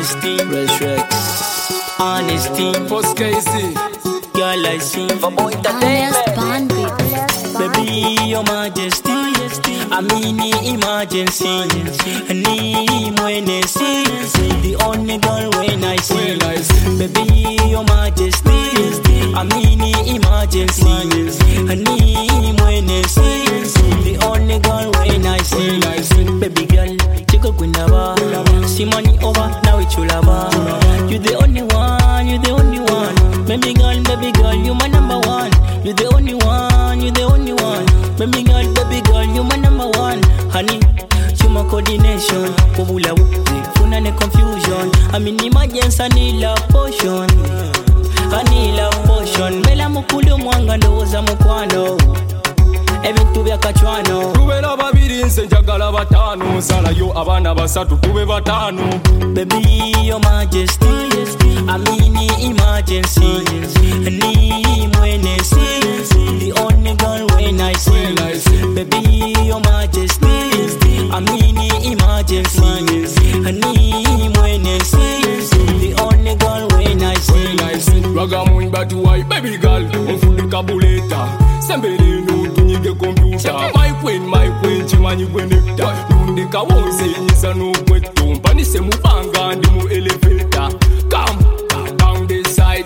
Honesty, respect, honesty, Post Casey, girl I see. For boy entertainment. Baby, your majesty, I mean emergency. I need when I see the only girl when I see. Baby, your majesty, I mean emergency. I need when I see the only girl when I see. Baby girl, take a good lover. See money over, now it's your lover. You the only one, you the only one. Baby girl, you my number one. You the only one, you the only one. Baby girl, you my number one. Honey, you my coordination. Pobula wupi, funa ne confusion. I'm in emergency, I need love potion. I need love potion. Mela mukulu mwanga ndoza mukwano. Ebintu byakachwano. Tubera babiri nse njagala batano. Sala yo abana basatu tube batano. Baby, your majesty, I mean emergency. I need when I see the only girl when I see. Baby, your majesty, I mean emergency. I need when I see the only girl when I see. Ragamuin batu wai baby girl, unfude kabuleta. Sembele no tunyige computer. My queen, chimanyi kwenekta. Nundika wonse nyisa no kwetu. Mpanise mupanga ndi mu elevator. Come down this side.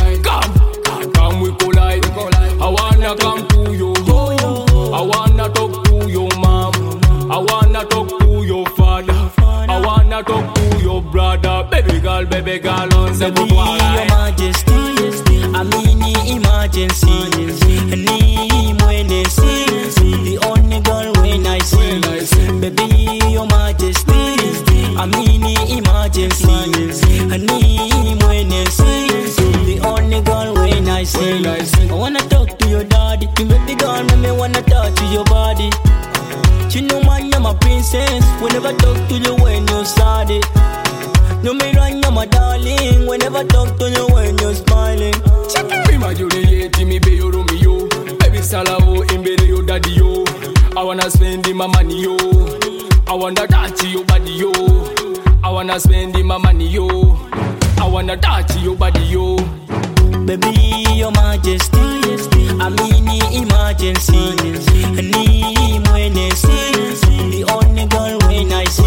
Come we collide. I wanna come to your home. I wanna talk to your mom. I wanna talk to your father. I wanna talk to your brother. Baby girl, on the Baby, your majesty, I mean emergency. I need when I see the only girl when I see. Baby, your majesty, I mean emergency. I need when I see the only girl when I see. I wanna talk to your daddy. You make the girl make me wanna touch your body. You know man, you're my princess. Whenever talk to you when you're sad. No me run, you're my darling. Whenever talk to you when you're smiling. Be my Juliet, me be your Romeo. Baby Salavo, imbere your daddy yo. I wanna spend my money yo. I wanna touch your body yo. I wanna spend my money yo. I wanna touch your body yo. Baby, your majesty, I mean emergency. I need when I see the only girl when I see.